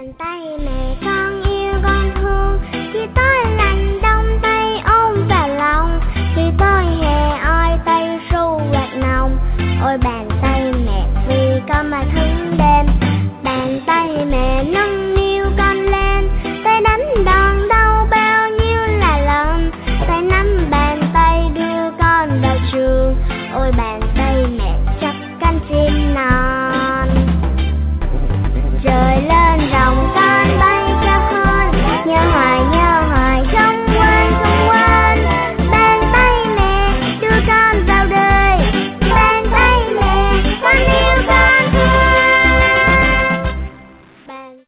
Bàn tay mẹ con yêu con thương, khi tối lạnh đông tay ôm vào lòng, khi tối hè oi tay ru quạt nồng. Ôi bàn tay mẹ vì con mà thương